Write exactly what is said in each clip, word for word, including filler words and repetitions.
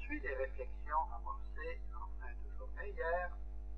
poursuit les réflexions amorcées en fin de journée hier.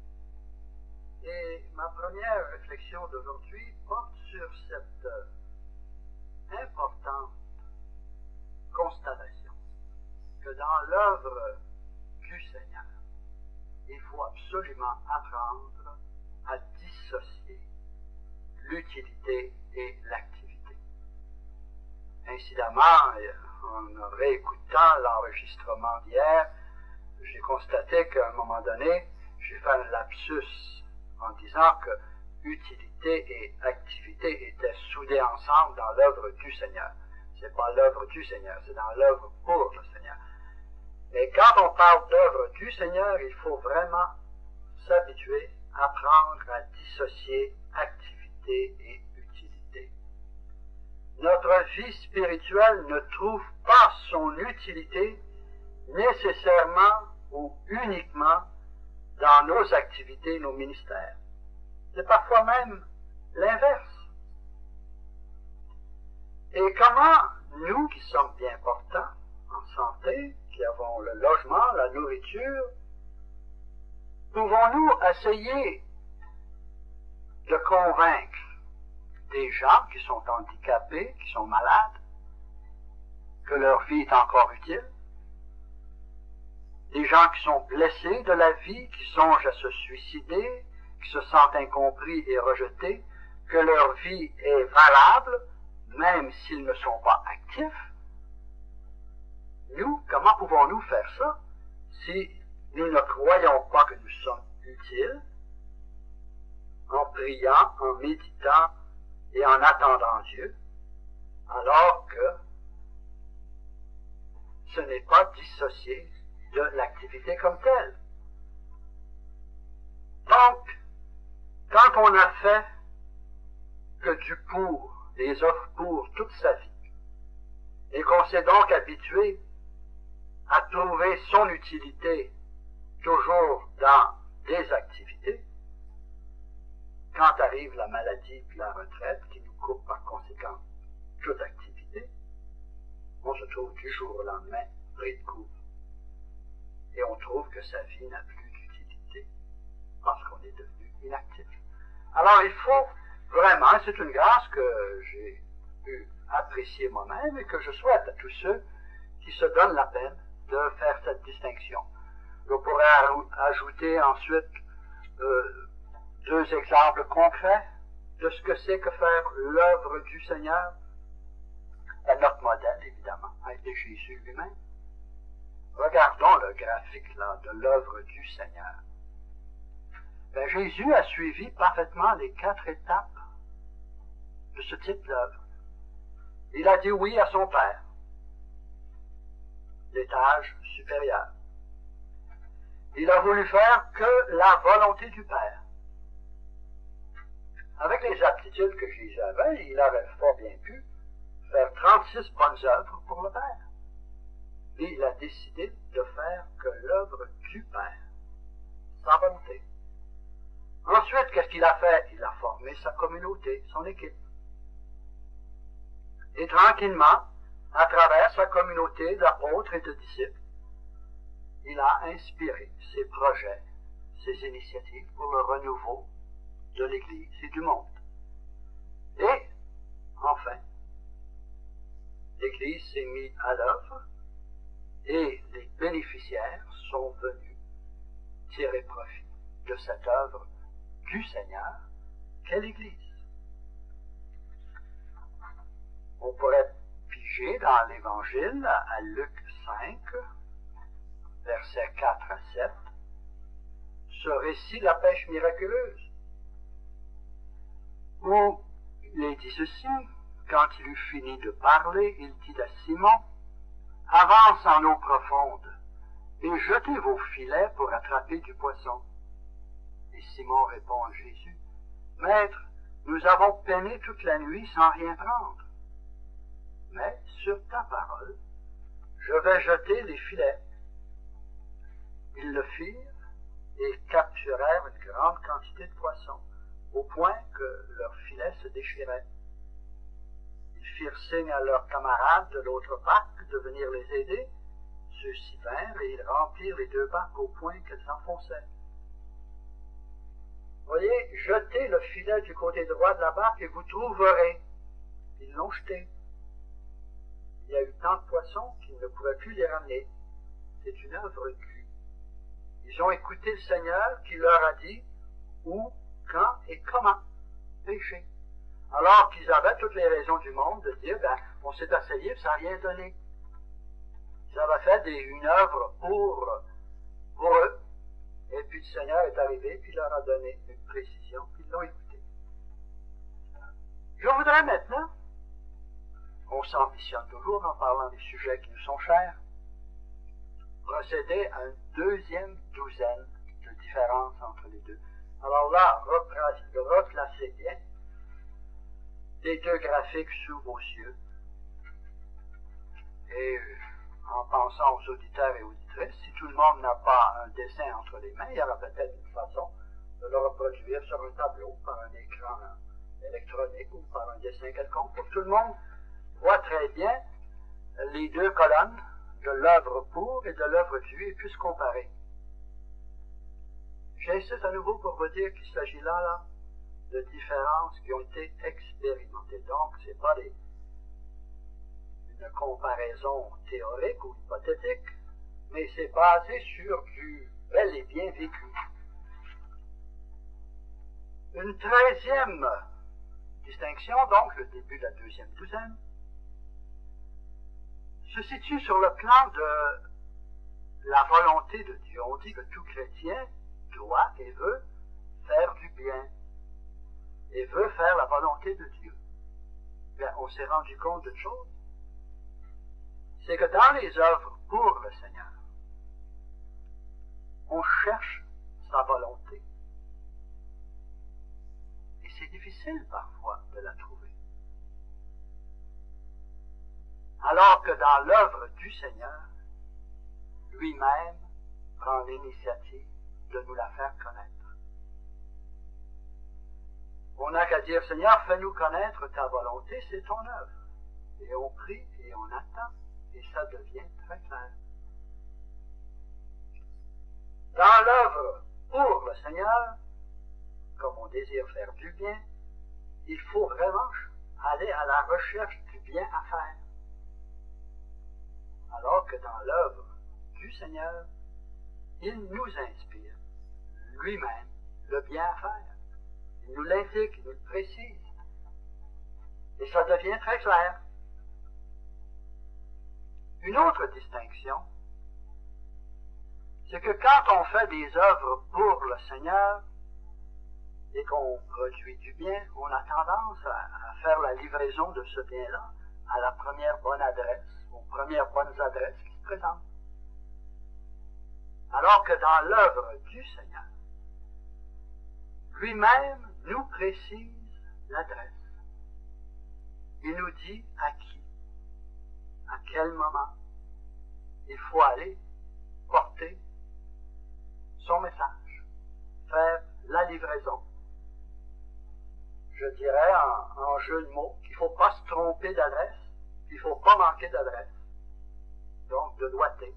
Et ma première réflexion d'aujourd'hui porte sur cette euh, importante constatation que dans l'œuvre du Seigneur, il faut absolument apprendre à dissocier l'utilité et l'activité. Incidemment, en réécoutant l'enregistrement d'hier, j'ai constaté qu'à un moment donné, j'ai fait un lapsus en disant que utilité et activité étaient soudées ensemble dans l'œuvre du Seigneur. Ce n'est pas l'œuvre du Seigneur, c'est dans l'œuvre pour le Seigneur. Et quand on parle d'œuvre du Seigneur, il faut vraiment s'habituer à apprendre à dissocier activité et utilité. Notre vie spirituelle ne trouve pas son utilité nécessairement ou uniquement dans nos activités, nos ministères. C'est parfois même l'inverse. Et comment nous, qui sommes bien portants en santé, qui avons le logement, la nourriture, pouvons-nous essayer de convaincre des gens qui sont handicapés, qui sont malades, que leur vie est encore utile? Des gens qui sont blessés de la vie, qui songent à se suicider, qui se sentent incompris et rejetés, que leur vie est valable, même s'ils ne sont pas actifs. Nous, comment pouvons-nous faire ça si nous ne croyons pas que nous sommes utiles, en priant, en méditant et en attendant Dieu, alors que ce n'est pas dissocié de l'activité comme telle. Donc, quand on a fait que du pour, des offres pour toute sa vie, et qu'on s'est donc habitué à trouver son utilité toujours dans des activités, quand arrive la maladie et la retraite, qui nous coupe par conséquent toute activité, on se trouve du jour au lendemain pris de court. Et on trouve que sa vie n'a plus d'utilité parce qu'on est devenu inactif. Alors il faut vraiment, c'est une grâce que j'ai pu apprécier moi-même et que je souhaite à tous ceux qui se donnent la peine de faire cette distinction. Je pourrais ajouter ensuite euh, deux exemples concrets de ce que c'est que faire l'œuvre du Seigneur. Et notre modèle, évidemment, a été Jésus lui-même. Regardons le graphique là de l'œuvre du Seigneur. Ben, Jésus a suivi parfaitement les quatre étapes de ce type d'œuvre. Il a dit oui à son Père, l'étage supérieur. Il a voulu faire que la volonté du Père. Avec les aptitudes que Jésus avait, il aurait fort bien pu faire trente-six bonnes œuvres pour le Père. Et il a décidé de faire que l'œuvre du Père, sa volonté. Ensuite, qu'est-ce qu'il a fait? Il a formé sa communauté, son équipe. Et tranquillement, à travers sa communauté d'apôtres et de disciples, il a inspiré ses projets, ses initiatives pour le renouveau de l'Église et du monde. Et, enfin, l'Église s'est mise à l'œuvre et les bénéficiaires sont venus tirer profit de cette œuvre du Seigneur qu'est l'Église. On pourrait piger dans l'Évangile à Luc cinq, versets quatre à sept, ce récit de la pêche miraculeuse, où il est dit ceci: quand il eut fini de parler, il dit à Simon, avance en eau profonde et jetez vos filets pour attraper du poisson. Et Simon répond à Jésus, Maître, nous avons peiné toute la nuit sans rien prendre. Mais sur ta parole, je vais jeter les filets. Ils le firent et capturèrent une grande quantité de poissons, au point que leurs filets se déchiraient. Ils firent signe à leurs camarades de l'autre barque de venir les aider, Ceux-ci vinrent et ils remplirent les deux barques au point qu'elles s'enfonçaient. Voyez, jetez le filet du côté droit de la barque et vous trouverez. Ils l'ont jeté. Il y a eu tant de poissons qu'ils ne pouvaient plus les ramener. C'est une œuvre due. Ils ont écouté le Seigneur qui leur a dit où, quand et comment pêcher. Alors qu'ils avaient toutes les raisons du monde de dire, ben, on s'est essayé, ça n'a rien donné. Ils avaient fait des, une œuvre pour, pour eux. Et puis le Seigneur est arrivé, puis il leur a donné une précision, puis ils l'ont écouté. Je voudrais maintenant, on s'ambitionne toujours en parlant des sujets qui nous sont chers, procéder à une deuxième douzaine de différences entre les deux. Alors là, replacez bien les deux graphiques sous vos yeux. Et en pensant aux auditeurs et auditrices, si tout le monde n'a pas un dessin entre les mains, il y aura peut-être une façon de le reproduire sur un tableau, par un écran électronique ou par un dessin quelconque, pour que tout le monde voit très bien les deux colonnes de l'œuvre pour et de l'œuvre du et puisse comparer. J'insiste à nouveau pour vous dire qu'il s'agit là, là de différences qui ont été expérimentées. Donc, ce n'est pas des, une comparaison théorique ou hypothétique, mais c'est basé sur du bel et bien vécu. Une treizième distinction, donc le début de la deuxième douzaine, se situe sur le plan de la volonté de Dieu. On dit que tout chrétien doit et veut faire du bien et veut faire la volonté de Dieu. Bien, on s'est rendu compte d'une chose, c'est que dans les œuvres pour le Seigneur, on cherche sa volonté. Et c'est difficile parfois de la trouver. Alors que dans l'œuvre du Seigneur, lui-même prend l'initiative de nous la faire connaître. On n'a qu'à dire, Seigneur, fais-nous connaître ta volonté, c'est ton œuvre. Et on prie et on attend, et ça devient très clair. Dans l'œuvre pour le Seigneur, comme on désire faire du bien, il faut vraiment aller à la recherche du bien à faire. Alors que dans l'œuvre du Seigneur, il nous inspire lui-même le bien à faire. Il nous l'indique, il nous le précise. Et ça devient très clair. Une autre distinction, c'est que quand on fait des œuvres pour le Seigneur et qu'on produit du bien, on a tendance à, à faire la livraison de ce bien-là à la première bonne adresse, aux premières bonnes adresses qui se présentent. Alors que dans l'œuvre du Seigneur, lui-même nous précise l'adresse. Il nous dit à qui, à quel moment il faut aller porter son message, faire la livraison. Je dirais en, en jeu de mots qu'il ne faut pas se tromper d'adresse, qu'il ne faut pas manquer d'adresse, donc de doigté.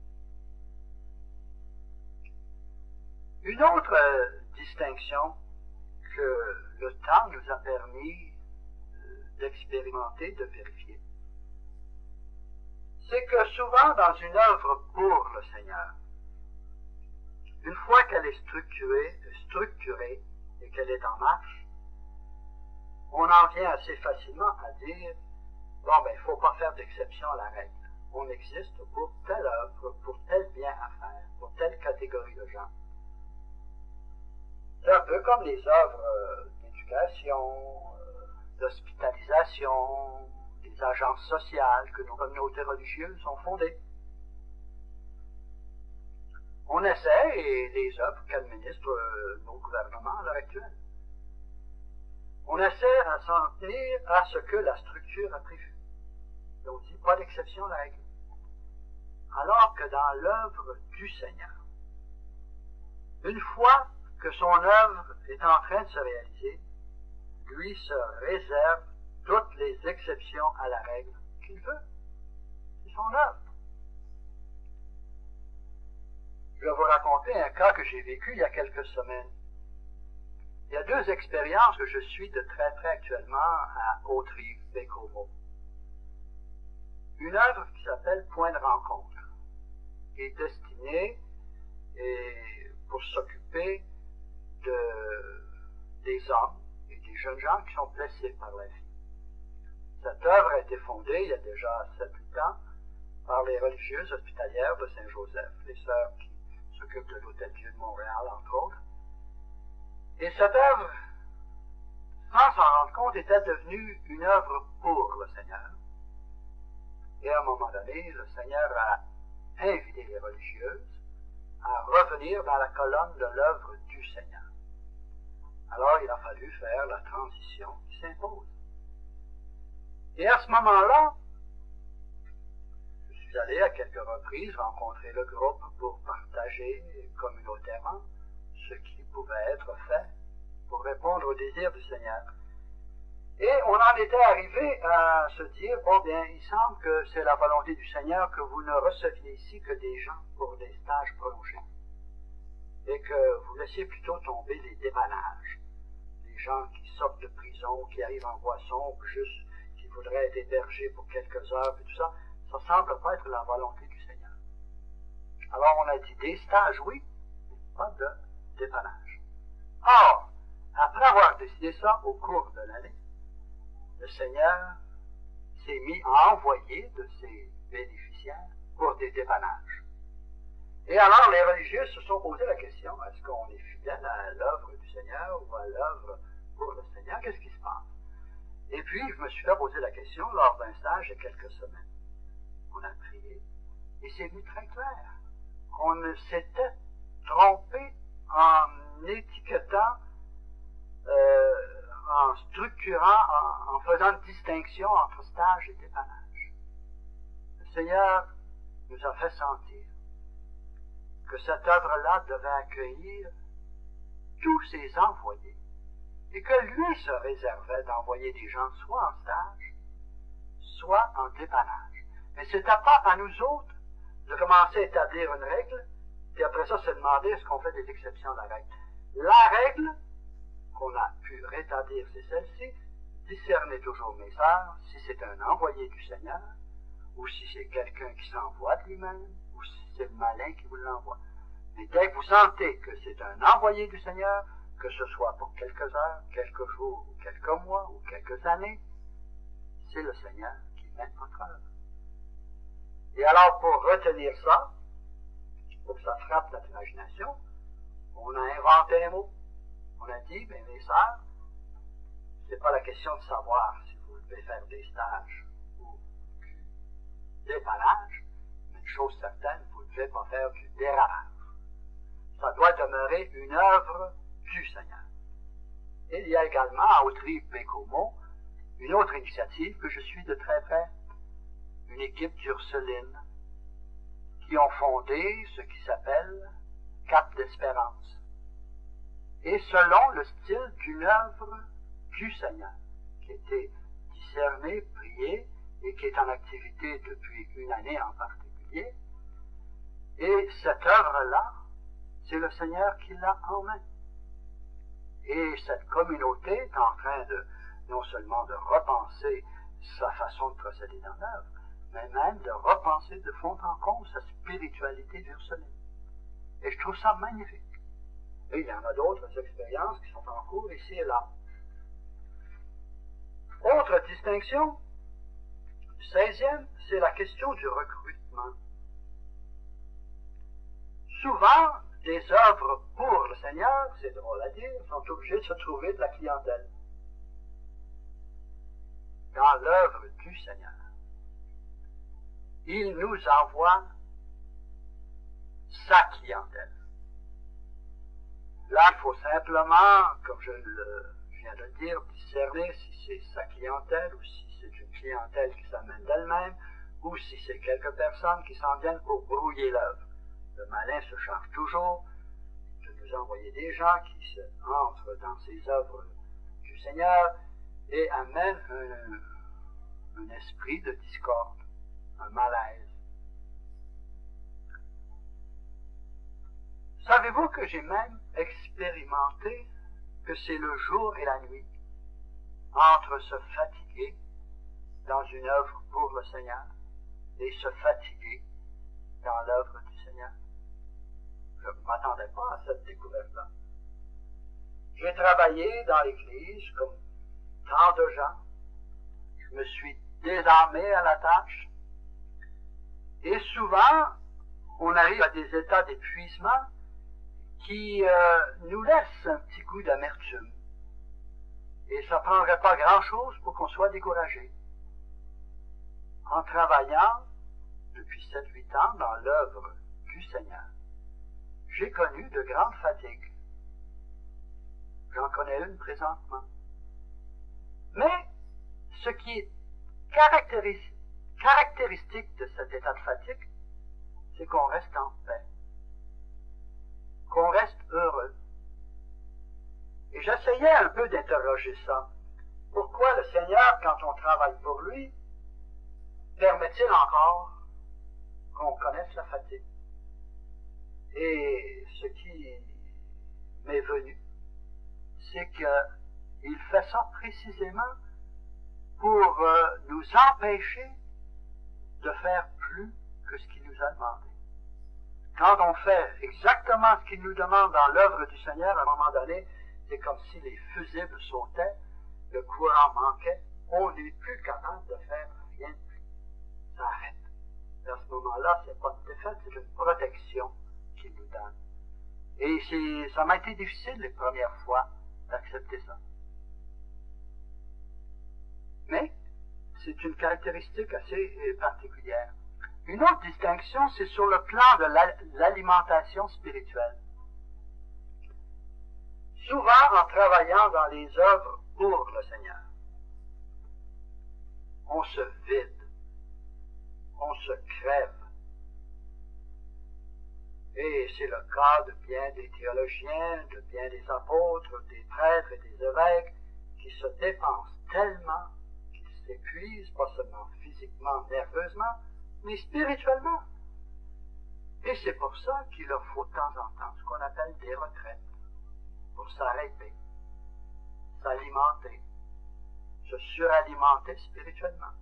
Une autre euh, distinction que le temps nous a permis euh, d'expérimenter, de vérifier, c'est que souvent dans une œuvre pour le Seigneur, une fois qu'elle est structurée, structurée et qu'elle est en marche, on en vient assez facilement à dire, bon ben, il ne faut pas faire d'exception à la règle. On existe pour telle œuvre, pour tel bien à faire, pour telle catégorie de gens. C'est un peu comme les œuvres euh, d'éducation, euh, d'hospitalisation, des agences sociales que nos communautés religieuses ont fondées. On essaie, et les œuvres qu'administrent euh, nos gouvernements à l'heure actuelle, on essaie à s'en tenir à ce que la structure a prévu. Et on dit pas d'exception à la règle. Alors que dans l'œuvre du Seigneur, une fois que son œuvre est en train de se réaliser, lui se réserve toutes les exceptions à la règle qu'il veut. C'est son œuvre. je vais vous raconter un cas que j'ai vécu il y a quelques semaines. Il y a deux expériences que je suis de très près actuellement à Haute-Rive, Baie-Comeau. Une œuvre qui s'appelle Point de rencontre, qui est destinée et pour s'occuper de, des hommes et des jeunes gens qui sont blessés par la vie. Cette œuvre a été fondée il y a déjà sept huit ans par les religieuses hospitalières de Saint-Joseph, les sœurs qui s'occupent de l'Hôtel-Dieu de Montréal, entre autres. Et cette œuvre, sans s'en rendre compte, était devenue une œuvre pour le Seigneur. Et à un moment donné, le Seigneur a invité les religieuses à revenir dans la colonne de l'œuvre du Seigneur. Alors il a fallu faire la transition qui s'impose. Et à ce moment-là, je suis allé à quelques reprises rencontrer le groupe pour partager communautairement ce qui pouvait être fait pour répondre au désir du Seigneur. Et on en était arrivé à se dire, bon bien, il semble que c'est la volonté du Seigneur que vous ne receviez ici que des gens pour des stages prolongés. Et que vous laissiez plutôt tomber les dépannages. Les gens qui sortent de prison, qui arrivent en boisson, juste qui voudraient être hébergés pour quelques heures, et tout ça, ça semble pas être la volonté du Seigneur. Alors on a dit des stages, oui, mais pas de dépannage. Or, après avoir décidé ça au cours de l'année, le Seigneur s'est mis à envoyer de ses bénéficiaires pour des dépannages. Et alors les religieux se sont posé la question, est-ce qu'on est fidèle à l'œuvre du Seigneur ou à l'œuvre pour le Seigneur? Qu'est-ce qui se passe? Et puis je me suis fait poser la question lors d'un stage il y a quelques semaines. On a prié et c'est venu très clair. On s'était trompé en étiquetant, euh, en structurant, en, en faisant une distinction entre stage et dépannage. Le Seigneur nous a fait sentir que cette œuvre-là devait accueillir tous ses envoyés et que lui se réservait d'envoyer des gens soit en stage, soit en dépannage. Mais c'était pas à nous autres de commencer à établir une règle, puis après ça se demander est-ce qu'on fait des exceptions à la règle. La règle qu'on a pu rétablir, c'est celle-ci, discerner toujours mes sœurs, si c'est un envoyé du Seigneur, ou si c'est quelqu'un qui s'envoie de lui-même, ou si c'est le malin qui vous l'envoie. Mais dès que vous sentez que c'est un envoyé du Seigneur, que ce soit pour quelques heures, quelques jours, ou quelques mois, ou quelques années, c'est le Seigneur qui mène votre œuvre. Et alors, pour retenir ça, pour que ça frappe notre imagination, on a inventé un mot. On a dit, mais mes sœurs, c'est pas la question de savoir si vous devez faire des stages ou du dépannage, mais une chose certaine, vous ne devez pas faire du dérapage. Ça doit demeurer une œuvre du Seigneur. Et il y a également à Haute-Rive, Baie-Comeau, une autre initiative que je suis de très près, une équipe d'Ursulines qui ont fondé ce qui s'appelle Cap d'Espérance. Et selon le style d'une œuvre du Seigneur, qui a été discernée, priée, et qui est en activité depuis une année en particulier. Et cette œuvre-là, c'est le Seigneur qui l'a en main. Et cette communauté est en train de, non seulement de repenser sa façon de procéder dans l'œuvre, mais même de repenser de fond en comble sa spiritualité d'Ursuline. Et je trouve ça magnifique. Et il y en a d'autres expériences qui sont en cours ici et là. Autre distinction, du seizième, c'est la question du recrutement. Souvent, des œuvres pour le Seigneur, c'est drôle à dire, sont obligées de se trouver de la clientèle. Dans l'œuvre du Seigneur, il nous envoie sa clientèle. Là, il faut simplement, comme je, le, je viens de le dire, discerner si c'est sa clientèle ou si c'est une clientèle qui s'amène d'elle-même ou si c'est quelques personnes qui s'en viennent pour brouiller l'œuvre. Le malin se charge toujours de nous envoyer des gens qui se entrent dans ces œuvres du Seigneur et amènent un, un esprit de discorde, un malaise. savez-vous que j'ai même expérimenté que c'est le jour et la nuit entre se fatiguer dans une œuvre pour le Seigneur et se fatiguer dans l'œuvre du Seigneur? Je ne m'attendais pas à cette découverte-là. J'ai travaillé dans l'Église comme tant de gens. Je me suis désarmé à la tâche. Et souvent, on arrive à des états d'épuisement qui euh, nous laissent un petit goût d'amertume. Et ça ne prendrait pas grand-chose pour qu'on soit découragé. En travaillant depuis sept huit ans dans l'œuvre du Seigneur, j'ai connu de grandes fatigues. J'en connais une présentement. Mais ce qui est caractéris- caractéristique de cet état de fatigue, c'est qu'on reste en paix, qu'on reste heureux. Et j'essayais un peu d'interroger ça. Pourquoi le Seigneur, quand on travaille pour lui, permet-il encore qu'on connaisse la fatigue? Et ce qui m'est venu, c'est qu'il fait ça précisément pour euh, nous empêcher de faire plus que ce qu'il nous a demandé. Quand on fait exactement ce qu'il nous demande dans l'œuvre du Seigneur, à un moment donné, c'est comme si les fusibles sautaient, le courant manquait, on n'est plus capable de faire rien de plus. Ça arrête. Et à ce moment-là, c'est pas une défaite, c'est une protection qu'il nous donne. Et c'est, ça m'a été difficile les premières fois d'accepter ça. Mais c'est une caractéristique assez particulière. Une autre distinction, c'est sur le plan de la, l'alimentation spirituelle. Souvent, en travaillant dans les œuvres pour le Seigneur, on se vide, on se crève. Et c'est le cas de bien des théologiens, de bien des apôtres, des prêtres et des évêques qui se dépensent tellement qu'ils s'épuisent, pas seulement physiquement, nerveusement, mais spirituellement. Et c'est pour ça qu'il leur faut de temps en temps ce qu'on appelle des retraites, pour s'arrêter, s'alimenter, se suralimenter spirituellement.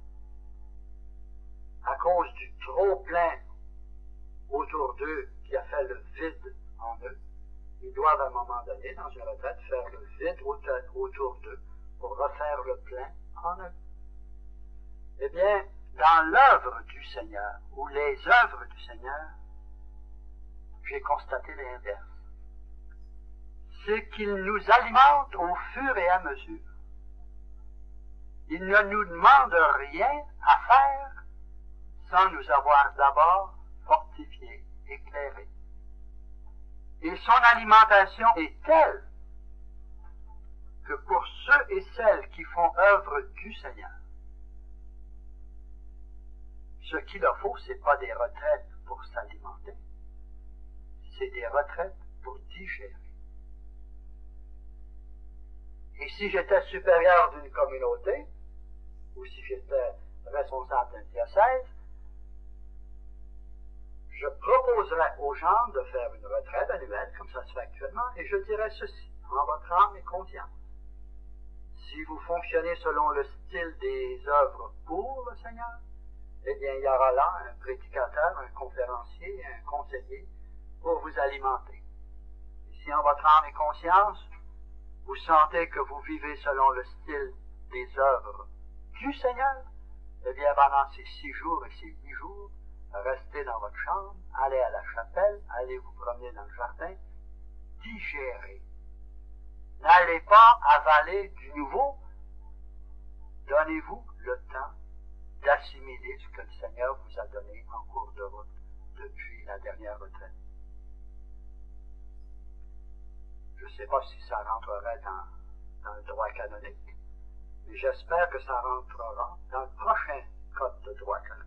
À cause du trop-plein autour d'eux qui a fait le vide en eux, ils doivent à un moment donné, dans une retraite, faire le vide autour d'eux pour refaire le plein en eux. Eh bien, dans l'œuvre du Seigneur, ou les œuvres du Seigneur, j'ai constaté l'inverse. C'est qu'il nous alimente au fur et à mesure. Il ne nous demande rien à faire sans nous avoir d'abord fortifié, éclairé. Et son alimentation est telle que pour ceux et celles qui font œuvre du Seigneur, ce qu'il leur faut, ce n'est pas des retraites pour s'alimenter, c'est des retraites pour digérer. Et si j'étais supérieur d'une communauté, ou si j'étais responsable d'un diocèse, je proposerais aux gens de faire une retraite annuelle, comme ça se fait actuellement, et je dirais ceci, en votre âme et conscience. Si vous fonctionnez selon le style des œuvres pour le Seigneur, eh bien, il y aura là un prédicateur, un conférencier, un conseiller pour vous alimenter. Et si en votre âme et conscience, vous sentez que vous vivez selon le style des œuvres du Seigneur, eh bien, pendant ces six jours et ces huit jours, restez dans votre chambre, allez à la chapelle, allez vous promener dans le jardin, digérez. N'allez pas avaler du nouveau, donnez-vous le temps d'assimiler ce que le Seigneur vous a donné en cours de route depuis la dernière retraite. Je ne sais pas si ça rentrerait dans, dans le droit canonique, mais j'espère que ça rentrera dans le prochain code de droit canonique.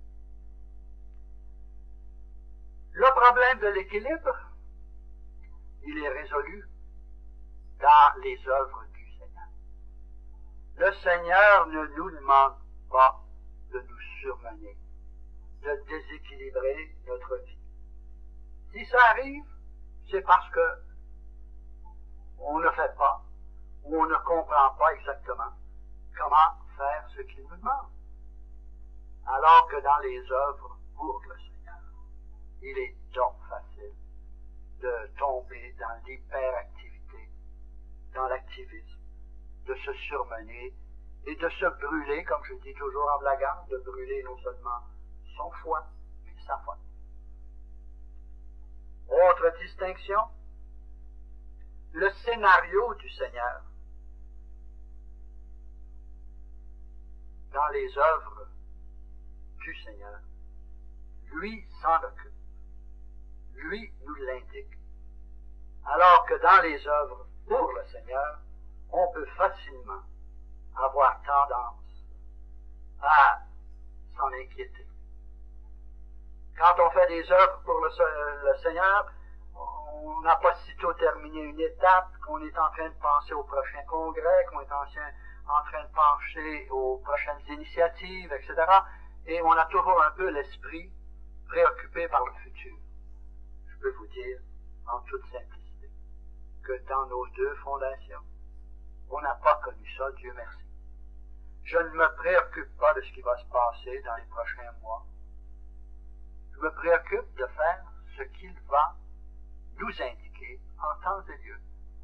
Le problème de l'équilibre, il est résolu dans les œuvres du Seigneur. Le Seigneur ne nous demande pas de nous surmener, de déséquilibrer notre vie. Si ça arrive, c'est parce que on ne fait pas, ou on ne comprend pas exactement comment faire ce qu'il nous demande. Alors que dans les œuvres pour le Seigneur, il est donc facile de tomber dans l'hyperactivité, dans l'activisme, de se surmener et de se brûler, comme je dis toujours en blaguant, de brûler non seulement son foie, mais sa foi. Autre distinction, le scénario du Seigneur dans les œuvres du Seigneur, lui s'en occupe, lui nous l'indique, alors que dans les œuvres pour le Seigneur, on peut facilement avoir tendance à s'en inquiéter. Quand on fait des œuvres pour le, le Seigneur, on n'a pas sitôt terminé une étape, qu'on est en train de penser au prochain congrès, qu'on est en, en train de pencher aux prochaines initiatives, et cetera. Et on a toujours un peu l'esprit préoccupé par le futur. Je peux vous dire, en toute simplicité, que dans nos deux fondations, on n'a pas connu ça, Dieu merci. Je ne me préoccupe pas de ce qui va se passer dans les prochains mois. Je me préoccupe de faire ce qu'il va nous indiquer en temps et lieu.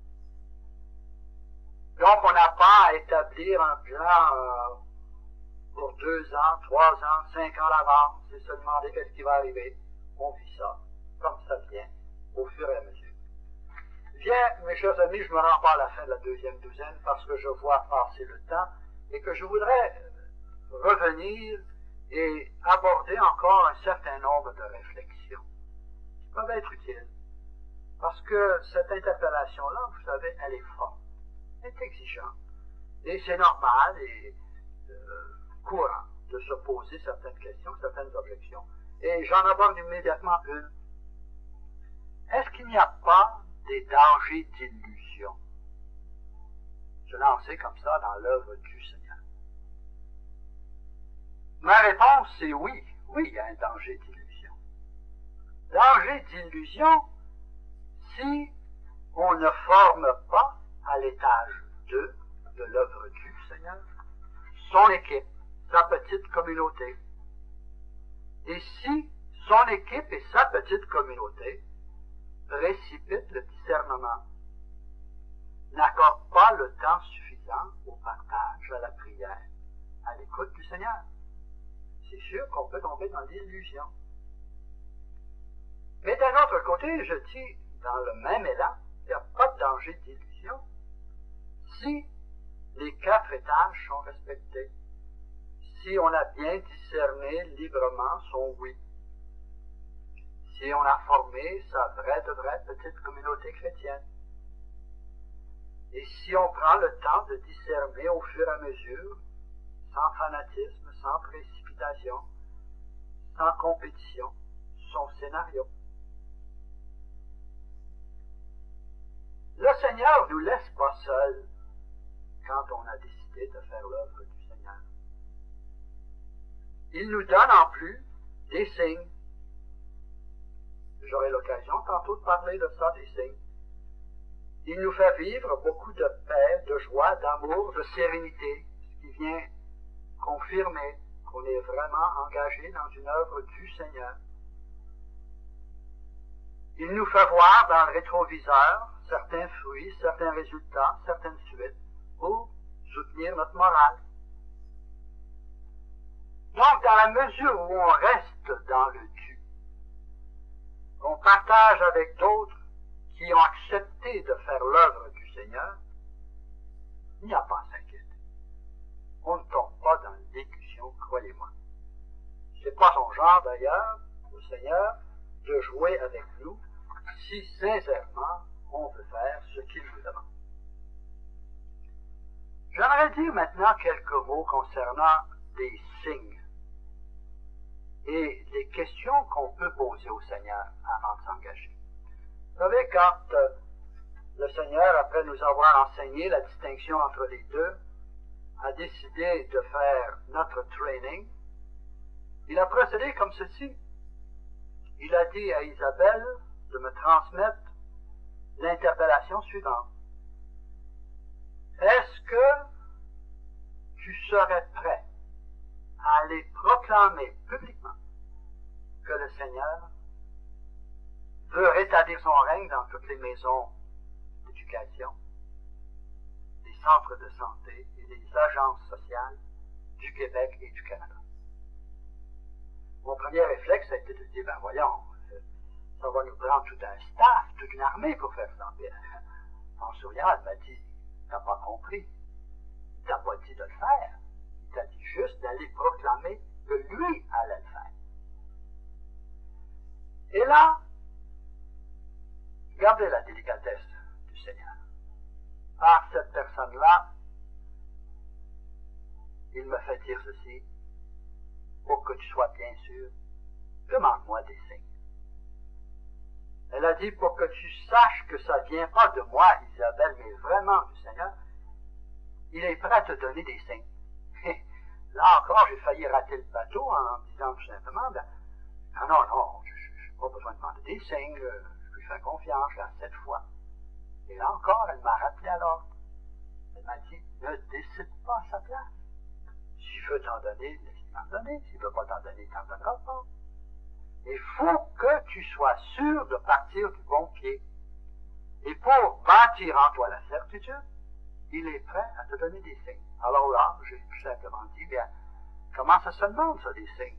Donc, on n'a pas à établir un plan euh, pour deux ans, trois ans, cinq ans d'avance et se demander qu'est-ce qui va arriver. On vit ça, comme ça vient, au fur et à mesure. Bien, mes chers amis, je me rends pas à la fin de la deuxième douzaine parce que je vois passer le temps et que je voudrais revenir et aborder encore un certain nombre de réflexions qui peuvent être utiles. Parce que cette interpellation-là, vous savez, elle est forte, elle est exigeante. Et c'est normal et euh, courant de se poser certaines questions, certaines objections. Et j'en aborde immédiatement une. Est-ce qu'il n'y a pas des dangers d'illusion se lancer comme ça dans l'œuvre du Seigneur? Ma réponse est oui. Oui, il y a un danger d'illusion. Danger d'illusion si on ne forme pas à l'étage deux de l'œuvre du Seigneur son équipe, sa petite communauté. Et si son équipe et sa petite communauté précipitent le discernement, n'accordent pas le temps suffisant au partage, à la prière, à l'écoute du Seigneur, c'est sûr qu'on peut tomber dans l'illusion. Mais d'un autre côté, je dis, dans le même élan, il n'y a pas de danger d'illusion si les quatre étages sont respectés, si on a bien discerné librement son oui, si on a formé sa vraie de vraie petite communauté chrétienne, et si on prend le temps de discerner au fur et à mesure, sans fanatisme, sans précipitation, sans compétition, son scénario. Le Seigneur ne nous laisse pas seuls quand on a décidé de faire l'œuvre du Seigneur. Il nous donne en plus des signes. J'aurai l'occasion tantôt de parler de ça, des signes. Il nous fait vivre beaucoup de paix, de joie, d'amour, de sérénité, ce qui vient confirmer qu'on est vraiment engagé dans une œuvre du Seigneur. Il nous fait voir dans le rétroviseur certains fruits, certains résultats, certaines suites pour soutenir notre morale. Donc, dans la mesure où on reste dans le Dieu, on partage avec d'autres qui ont accepté de faire l'œuvre du Seigneur, il n'y a pas à s'inquiéter. On ne tombe pas dans l'illusion, croyez-moi. C'est pas son genre d'ailleurs, au Seigneur, de jouer avec nous si sincèrement on veut faire ce qu'il nous demande. J'aimerais dire maintenant quelques mots concernant des signes et les questions qu'on peut poser au Seigneur avant de s'engager. Vous savez, quand euh, le Seigneur, après nous avoir enseigné la distinction entre les deux, a décidé de faire notre training, il a procédé comme ceci. Il a dit à Isabelle de me transmettre l'interpellation suivante. Est-ce que tu serais prêt à aller proclamer publiquement que le Seigneur veut rétablir son règne dans toutes les maisons d'éducation, des centres de santé et des agences sociales du Québec et du Canada? Mon premier réflexe a été de dire, ben voyons, ça va nous prendre tout un staff, toute une armée pour faire ça. Bien, en souriant, elle m'a dit, t'as pas compris. Il t'a pas dit de le faire. Il t'a dit juste d'aller proclamer que lui allait le faire. Et là, regardez la délicatesse du Seigneur. Par cette personne-là, il me fait dire ceci, pour que tu sois bien sûr, demande-moi des signes. Elle a dit, pour que tu saches que ça ne vient pas de moi, Isabelle, mais vraiment du Seigneur, il est prêt à te donner des signes. Et là encore, j'ai failli rater le bateau en disant tout simplement, ben, non, non, non, je n'ai pas besoin de demander des signes, je lui fais confiance, là, cette fois. Et là encore, elle m'a rappelé à l'ordre. Elle m'a dit, ne décide pas à sa place. S'il veut t'en donner, laisse-lui m'en donner. S'il ne veut pas t'en donner, il t'en donnera pas. Il faut que tu sois sûr de partir du bon pied. Et pour bâtir en toi la certitude, il est prêt à te donner des signes. Alors là, j'ai tout simplement dit, bien, comment ça se demande, ça, des signes?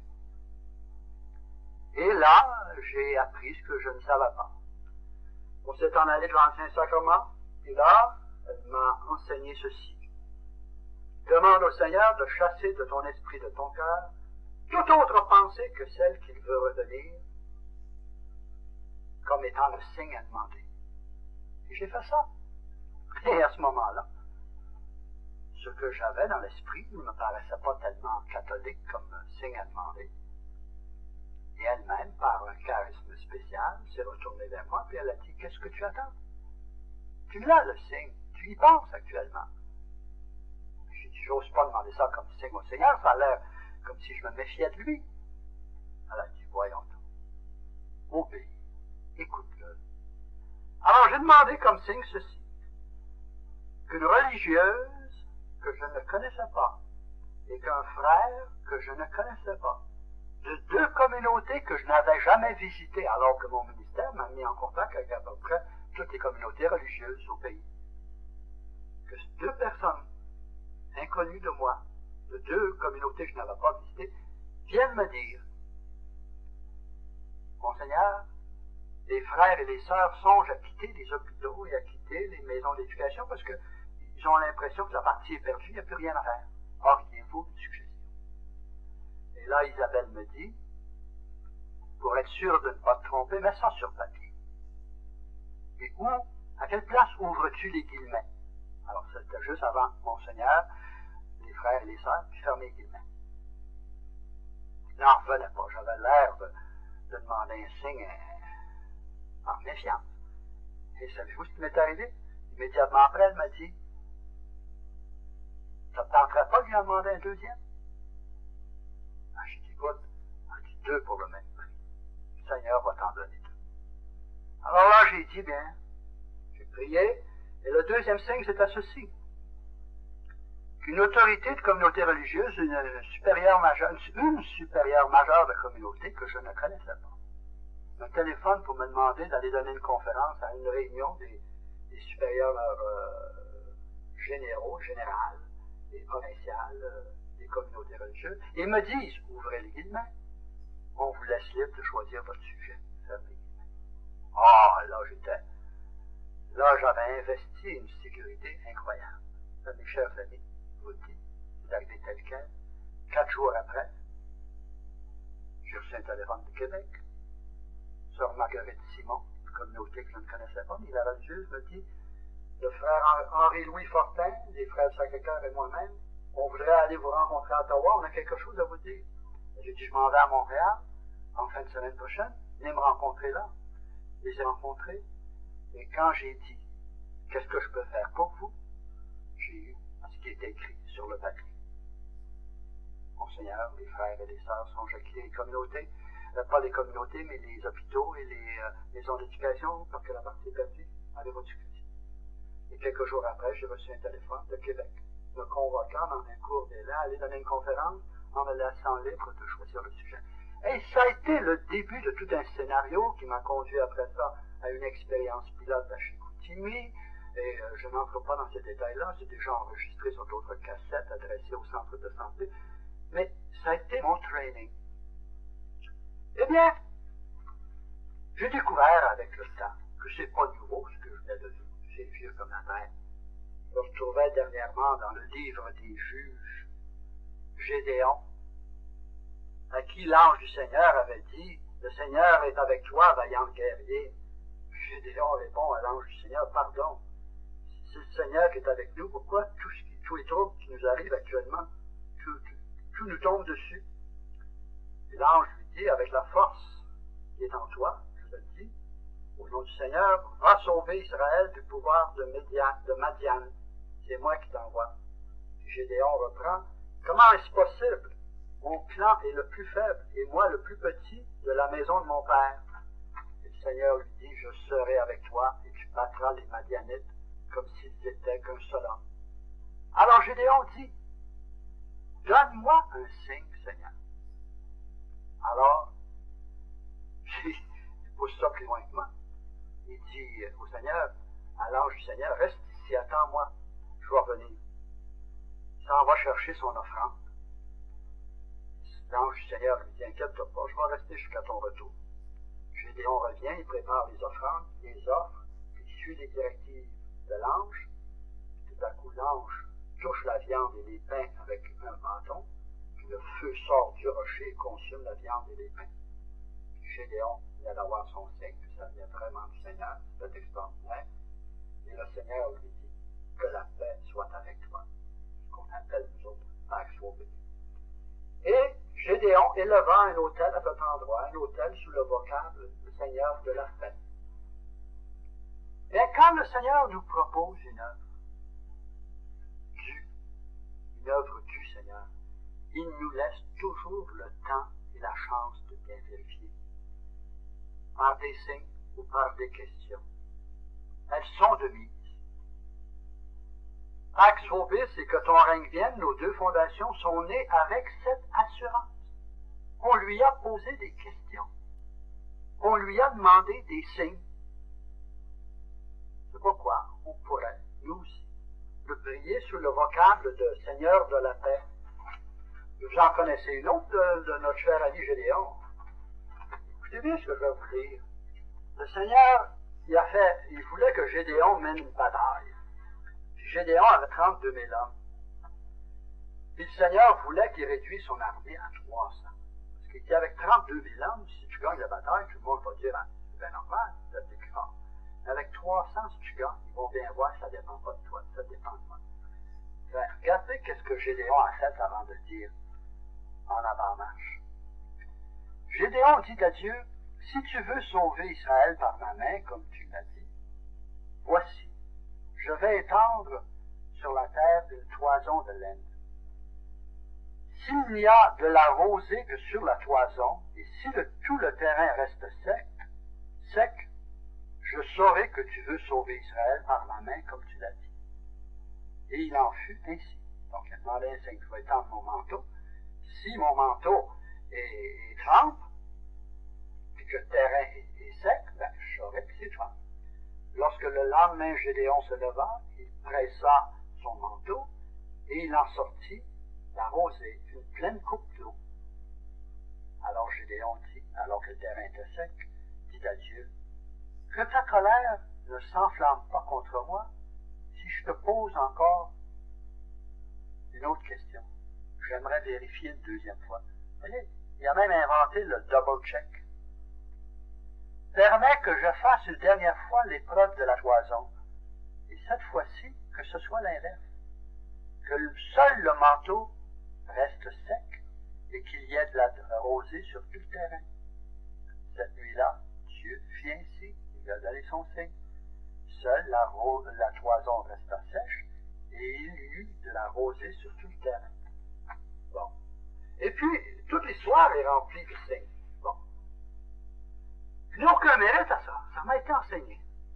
Et là, j'ai appris ce que je ne savais pas. On s'est en allé devant le Saint-Sacrement, et là, elle m'a enseigné ceci. Demande au Seigneur de chasser de ton esprit, de ton cœur, toute autre pensée que celle qu'il veut retenir comme étant le signe à demander. Et j'ai fait ça. Et à ce moment-là, ce que j'avais dans l'esprit ne me paraissait pas tellement catholique comme signe à demander. Et elle-même, par un charisme spécial, s'est retournée vers moi, puis elle a dit, qu'est-ce que tu attends? Tu l'as, le signe. Tu y penses actuellement. J'ai dit, j'ose pas demander ça comme signe au Seigneur, ça a l'air comme si je me méfiais de lui. Elle a dit, voyons donc. Obéis. Écoute-le. Alors, j'ai demandé comme signe ceci. Qu'une religieuse que je ne connaissais pas et qu'un frère que je ne connaissais pas, de deux communautés que je n'avais jamais visitées, alors que mon ministère m'a mis en contact avec à peu près toutes les communautés religieuses au pays. Que deux personnes inconnues de moi, de deux communautés que je n'avais pas visitées, viennent me dire, Monseigneur, les frères et les sœurs songent à quitter les hôpitaux et à quitter les maisons d'éducation parce qu'ils ont l'impression que la partie est perdue, il n'y a plus rien à faire. Auriez-vous une suggestion? Et là, Isabelle me dit, pour être sûr de ne pas te tromper, mets ça sur papier. Et où, à quelle place ouvres-tu les guillemets? Alors, c'était juste avant Monseigneur, les frères et les sœurs, puis fermer les guillemets. Je n'en revenais pas, j'avais l'air de, de demander un signe euh, par méfiance. Et savez-vous ce qui m'est arrivé? Immédiatement après, elle m'a dit, ça ne tenterait pas de lui en demander un deuxième? Ah, j'ai dit, écoute, elle dit deux pour le même prix. Le Seigneur va t'en donner deux. Alors là, j'ai dit, bien, j'ai prié, et le deuxième signe, c'était ceci. Qu'une autorité de communauté religieuse, une supérieure majeure, une supérieure majeure de communauté que je ne connaissais pas, me téléphone pour me demander d'aller donner une conférence à une réunion des, des supérieurs euh, généraux, générales, des provinciales, euh, des communautés religieuses, et me disent, ouvrez les guillemets, on vous laisse libre de choisir votre sujet. Fermez les guillemets. Ah, là j'étais, là j'avais investi une sécurité incroyable. Ça, mes chers amis, je vous le dis, c'est arrivé tel quel. Quatre jours après, j'ai reçu un téléphone de Québec. Sœur Marguerite Simon, une communauté que je ne connaissais pas, mais la religieuse me dit, le frère Henri-Louis Fortin, les frères Sacré-Cœur et moi-même, on voudrait aller vous rencontrer à Ottawa, on a quelque chose à vous dire. J'ai dit, je m'en vais à Montréal, en fin de semaine prochaine, venez me rencontrer là. Je les ai rencontrés, et quand j'ai dit, qu'est-ce que je peux faire pour vous, j'ai eu ce qui était écrit sur le papier. Monseigneur, les frères et les sœurs sont quitter les communautés, euh, pas les communautés, mais les hôpitaux et les euh, maisons d'éducation, parce que la partie est perdue. à l'évangélisation. Et quelques jours après, j'ai reçu un téléphone de Québec, me convoquant dans un cours d'élan à aller donner une conférence en me laissant libre de choisir le sujet. Et ça a été le début de tout un scénario qui m'a conduit après ça à une expérience pilote à Chicoutimi. Et euh, je n'entre pas dans ces détails-là, c'est déjà enregistré sur d'autres cassettes adressées au centre de santé. Mais ça a été mon training. Eh bien, j'ai découvert avec le temps que c'est pas nouveau ce que je venais de vivre. C'est vieux comme la terre. Je me retrouvais dernièrement dans le livre des juges, Gédéon, à qui l'ange du Seigneur avait dit, le Seigneur est avec toi, vaillant guerrier. Gédéon répond à l'ange du Seigneur, pardon, c'est le Seigneur qui est avec nous, pourquoi tout ce qui, tous les troubles qui nous arrivent actuellement, tout, tout, tout nous tombe dessus? Et l'ange lui dit, avec la force qui est en toi, je te le dis, au nom du Seigneur, va sauver Israël du pouvoir de, Médian, de Madian. C'est moi qui t'envoie. Puis Gédéon reprend, comment est-ce possible? Mon clan est le plus faible, et moi le plus petit de la maison de mon père. Et le Seigneur lui dit, je serai avec toi, et tu battras les Madianites comme s'ils étaient qu'un seul homme. Alors Gédéon dit, donne-moi un signe, Seigneur. Alors, il pousse ça plus loin que moi. Il dit au Seigneur, à l'ange du Seigneur, reste ici, attends-moi, je vais venir. Il s'en va chercher son offrande. L'ange du Seigneur lui dit, inquiète-toi pas, je vais rester jusqu'à ton retour. Gédéon revient, il prépare les offrandes, il les offre, puis il suit les directives de l'ange. Tout à coup, l'ange touche la viande et les pains avec un bâton, puis le feu sort du rocher et consume la viande et les pains. Gédéon vient d'avoir son signe, que ça vient vraiment du Seigneur, c'est extraordinaire. Et le Seigneur lui dit, que la paix soit avec toi. Ce qu'on appelle nous autres, Père soit béni. Et Gédéon éleva un autel à cet endroit, un autel sous le vocable du Seigneur de la paix. Et quand le Seigneur nous propose une œuvre, du, une œuvre du Seigneur, il nous laisse toujours le temps et la chance de bien vérifier, par des signes ou par des questions. Elles sont de mise. Pax vobis et que ton règne vienne, nos deux fondations sont nées avec cette assurance. On lui a posé des questions. On lui a demandé des signes. C'est pourquoi on pourrait, nous aussi, le prier sous le vocable de Seigneur de la paix. Vous en connaissez une autre de, de notre cher ami Gédéon. Écoutez bien ce que je vais vous dire. Le Seigneur, il a fait, il voulait que Gédéon mène une bataille. Puis Gédéon avait trente-deux mille hommes. Puis le Seigneur voulait qu'il réduise son armée à trois cents. Parce qu'il dit, avec trente-deux mille hommes, si tu gagnes la bataille, tout le monde va dire, c'est bien normal, c'est plus fort. Mais avec trois cents, si tu gagnes, ils vont bien voir que ça ne dépend pas de toi, ça dépend de moi. Fait, regardez qu'est-ce que Gédéon a fait avant de dire en avant-marche. Gédéon dit à Dieu, si tu veux sauver Israël par ma main, comme tu m'as dit, voici, je vais étendre sur la terre une toison de laine. S'il n'y a de la rosée que sur la toison, et si le, tout le terrain reste sec, sec, je saurai que tu veux sauver Israël par ma main, comme tu l'as dit. Et il en fut ainsi. Donc, il a demandé un signe, je vais étendre mon manteau. Si mon manteau est, est trempe, puis que le terrain est, est sec, ben, je saurai que c'est trempe. Lorsque le lendemain Gédéon se leva, il pressa son manteau, et il en sortit la rosée, une pleine coupe d'eau. Alors Gédéon dit, alors que le terrain était sec, dit à Dieu, que ta colère ne s'enflamme pas contre moi, si je te pose encore une autre question. J'aimerais vérifier une deuxième fois. Vous voyez, il a même inventé le double check. Permets que je fasse une dernière fois l'épreuve de la toison, et cette fois-ci, que ce soit l'inverse. Que seul le manteau reste sec, et qu'il y ait de la rosée sur tout le terrain. Cette nuit-là, Dieu fit ainsi, il a donné son signe. Seule la, ro- la toison resta sèche, et il y eut de la rosée sur tout le terrain. Bon. Et puis, toute l'histoire est remplie de signes. Bon. Il n'y a aucun mérite à ça. Ça m'a été enseigné.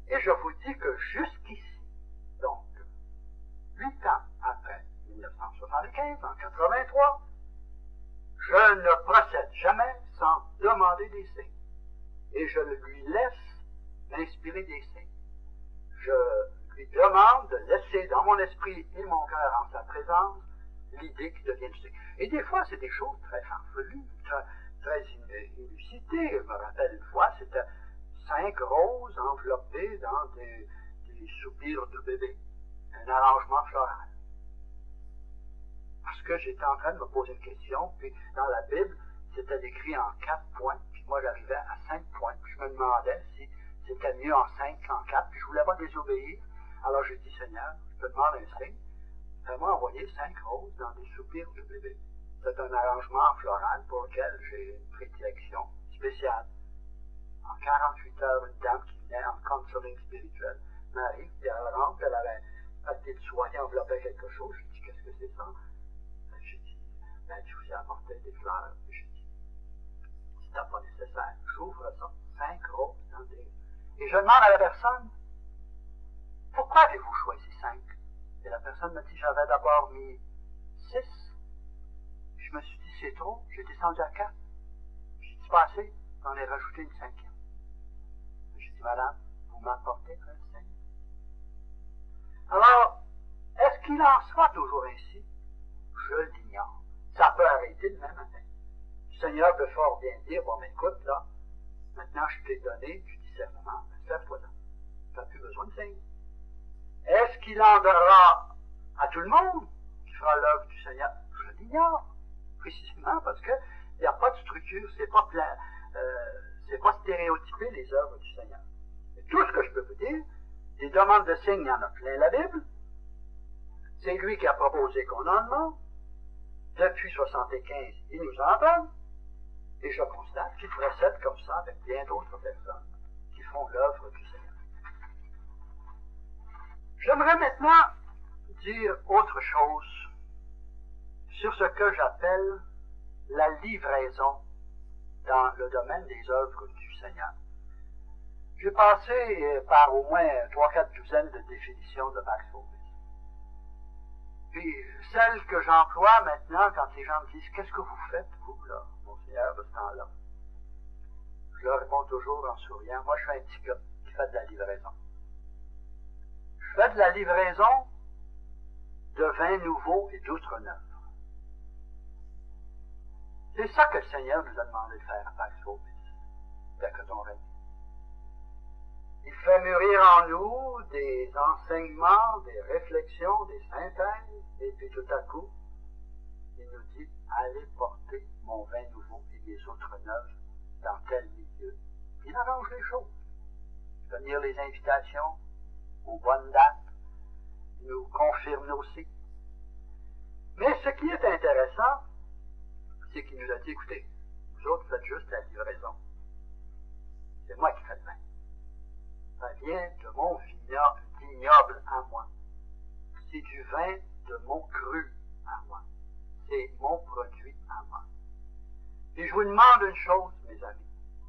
Et je vous dis que jusqu'ici, donc, huit ans après mille neuf cent soixante-quinze, en quatre-vingt-trois, je ne procède jamais sans demander des signes. Et je lui laisse m'inspirer des signes. Je lui demande de laisser dans mon esprit et mon cœur, en sa présence, l'idée qui devient du signe. Et des fois, c'est des choses très farfelues, très, très inusitées. Je me rappelle une fois, c'était cinq roses enveloppées dans des, des soupirs de bébé. Un arrangement floral. Parce que j'étais en train de me poser une question, puis dans la Bible, c'était écrit en quatre points, puis moi j'arrivais à cinq points, puis je me demandais si c'était mieux en cinq qu'en quatre, puis je voulais pas désobéir. Alors j'ai dit, Seigneur, je te demande un signe, fais-moi envoyer cinq roses dans des soupirs de bébé. C'est un arrangement floral pour lequel j'ai une prédilection spéciale. En quarante-huit heures, une dame qui venait en counseling spirituel m'arrive, puis elle rentre, elle avait un papier de soie qui enveloppait quelque chose. Je dis, qu'est-ce que c'est ça? J'ai dit, ben, je vous ai apporté des fleurs. J'ai dit, c'était pas nécessaire. J'ouvre ça, cinq roses dans des... Et je demande à la personne, pourquoi avez-vous choisi cinq? Et la personne me dit, j'avais d'abord mis six. Je me suis dit, c'est trop. J'ai descendu à quatre. J'ai dit, pas assez. J'en ai rajouté une cinquième. J'ai dit, madame, vous m'apportez un signe. Alors, est-ce qu'il en soit toujours ainsi? Je l'ignore. Ça peut arrêter demain matin. Le Seigneur peut fort bien dire, bon, mais écoute, là, maintenant je t'ai donné du discernement, mais serve-toi-en. Tu n'as plus besoin de signe. Est-ce qu'il en donnera à tout le monde qui fera l'œuvre du Seigneur? Je l'ignore. Précisément parce que il n'y a pas de structure, c'est pas plein, euh, c'est pas stéréotypé les œuvres du Seigneur. Et tout ce que je peux vous dire, des demandes de signes, il y en a plein la Bible. C'est lui qui a proposé qu'on en demande. Depuis soixante-quinze, il nous en donne. Et je constate qu'il procède comme ça avec bien d'autres personnes qui font l'œuvre du Seigneur. J'aimerais maintenant dire autre chose sur ce que j'appelle la livraison dans le domaine des œuvres du Seigneur. J'ai passé par au moins trois quatre douzaines de définitions de Max Opus. Puis celle que j'emploie maintenant quand les gens me disent « Qu'est-ce que vous faites, vous, là, mon Seigneur, de ce temps-là? » Je leur réponds toujours en souriant, moi je suis un petit gars qui fait de la livraison. Je fais de la livraison de vins nouveaux et d'outre neuves. C'est ça que le Seigneur nous a demandé de faire à Pax Vobis, dès que ton règne. Il fait mûrir en nous des enseignements, des réflexions, des synthèses, et puis tout à coup, il nous dit, allez porter mon vin nouveau et mes autres neuves dans tel milieu. Il arrange les choses. Venir les invitations aux bonnes dates, il nous confirme aussi. Mais ce qui est intéressant, c'est qu'il nous a dit, écoutez, vous autres faites juste la livraison. C'est moi qui fais le vin. Ça vient de mon vignoble à moi. C'est du vin de mon cru à moi. C'est mon produit à moi. Et je vous demande une chose, mes amis.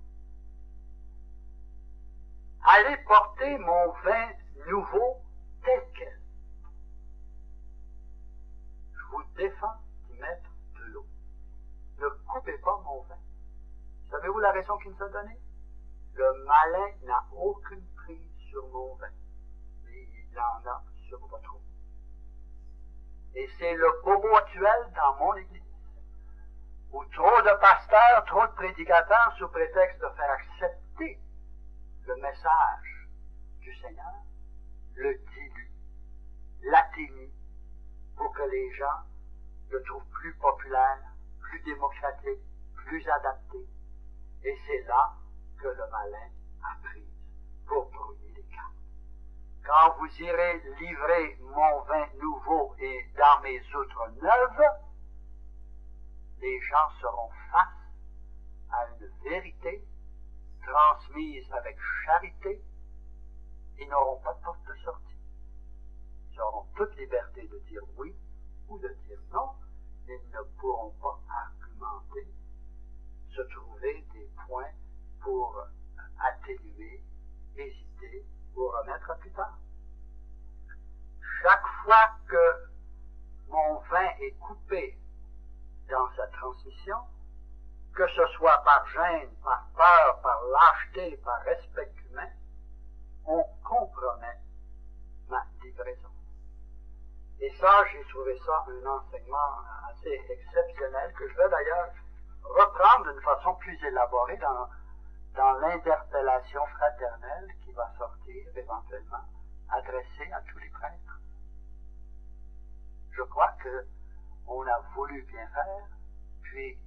Allez porter mon vin nouveau tel quel. Je vous défends d'y mettre de l'eau. Ne coupez pas mon vin. Savez-vous la raison qu'il nous a donnée? Le malin n'a aucune prise sur mon vin, mais il en a sur votre eau. Et c'est le bobo actuel dans mon église, où trop de pasteurs, trop de prédicateurs, sous prétexte de faire accepter le message du Seigneur, le diluent, l'atténuent, pour que les gens le trouvent plus populaire, plus démocratique, plus adapté. Et c'est là que le malin a pris pour brouiller les cartes. Quand vous irez livrer mon vin nouveau et dans mes outres neuves, les gens seront face à une vérité transmise avec charité et n'auront pas de porte de sortie. Ils auront toute liberté de dire oui ou de dire non, mais ils ne pourront pas argumenter, se trouver des points pour atténuer, hésiter ou fois que mon vin est coupé dans sa transmission, que ce soit par gêne, par peur, par lâcheté, par respect humain, on compromet ma livraison. Et ça, j'ai trouvé ça un enseignement assez exceptionnel, que je vais d'ailleurs reprendre d'une façon plus élaborée dans, dans l'interpellation fraternelle qui va sortir éventuellement, adressée à tous les prêtres. Je crois que on a voulu bien faire, puis